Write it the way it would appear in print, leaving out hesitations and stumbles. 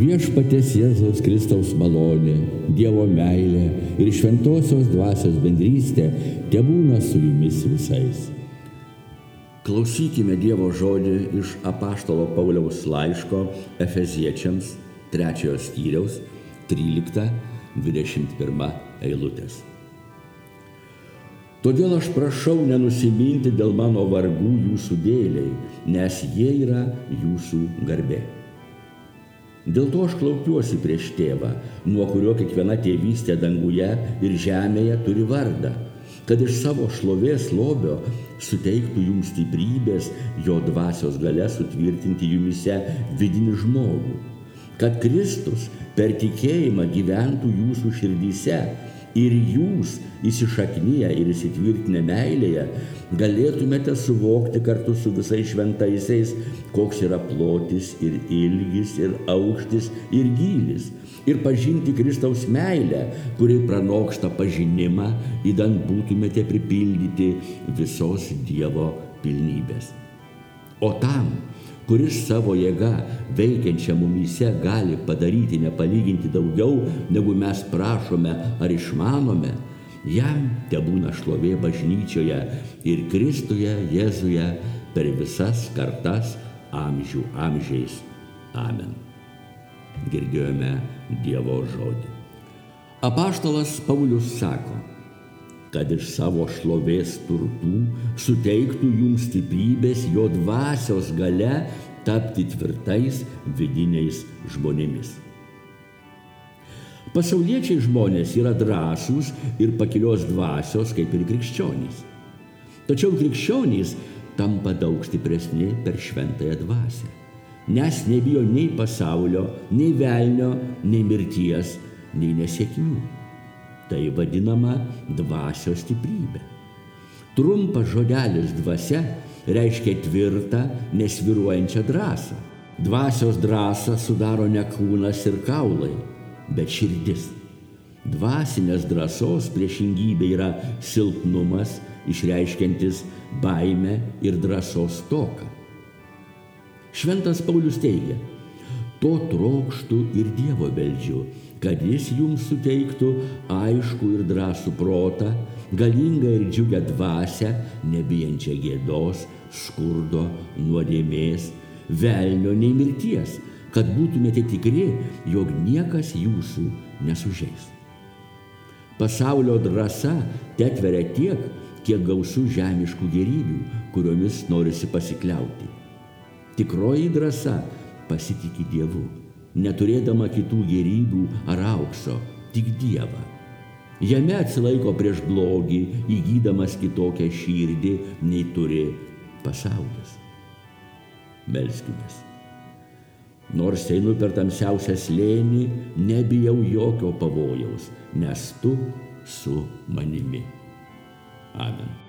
Viešpaties Jėzaus Kristaus malonė, Dievo meilė ir šventosios dvasios bendrystė tebūna su jumis visais. Klausykime Dievo žodį iš apaštalo Pauliaus laiško Efeziečiams 3 skyriaus 13-21 eilutės. Todėl aš prašau nenusiminti dėl mano vargų jūsų dėliai, nes jie yra jūsų garbė. Dėl to aš klaupiuosi prieš tėvą, nuo kurio kiekviena tėvystė danguje ir žemėje turi vardą, kad iš savo šlovės lobio suteiktų jums stiprybės jo dvasios galia sutvirtinti jumise vidinį žmogų, kad Kristus per tikėjimą gyventų jūsų širdyse ir jūs, įsišakniję ir įsitvirtinę meilėje, galėtumėte suvokti kartu su visais šventaisiais, koks yra plotis ir ilgis ir aukštis ir gylis, ir pažinti Kristaus meilę, kuri pranoksta pažinimą, idant būtumėte pripildyti visos Dievo pilnybės. O tam, kuris savo jėga veikiančią mumyse gali padaryti nepalyginti daugiau, negu mes prašome ar išmanome, jam tebūna šlovė bažnyčioje ir Kristuje Jėzuje per visas kartas amžių amžiais. Amen. Girdėjome Dievo žodį. Apaštalas Paulius sako, kad iš savo šlovės turtų suteiktų jums stiprybės jo dvasios galia tapti tvirtais vidiniais žmonėmis. Pasauliečiai žmonės yra drąsūs ir pakilios dvasios, kaip ir krikščionys. Tačiau krikščionys tampa daug stipresni per šventąją dvasią, nes nebijo nei pasaulio, nei velnio, nei mirties, nei nesėkmių. Tai vadinama dvasios stiprybė. Trumpas žodelis dvasia reiškia tvirtą, nesvyruojančią drąsą. Dvasios drąsą sudaro ne kūnas ir kaulai, bet širdis. Dvasinės drąsos priešingybė yra silpnumas, išreiškiantis baimę ir drąsos stoką. Šventas Paulius teigia, to trokštu ir Dievo beldžiu, kad jis jums suteiktų aiškų ir drąsų protą, galingą ir džiugią dvasią, nebijančią gėdos, skurdo, nuodėmės, velnio nei mirties, kad būtumėte tikri, jog niekas jūsų nesužeis. Pasaulio drąsa tetveria tiek, kiek gausu žemiškų gėrybių, kuriomis norisi pasikliauti. Tikroji drąsa pasitiki Dievu, neturėdama kitų gėrybių ar aukso, tik Dievą. Jame atsilaiko prieš blogį, įgydamas kitokią širdį, nei turi pasaulis. Melskimės. Nors einu per tamsiausią slėnį, nebijau jokio pavojaus, nes tu su manimi. Amen.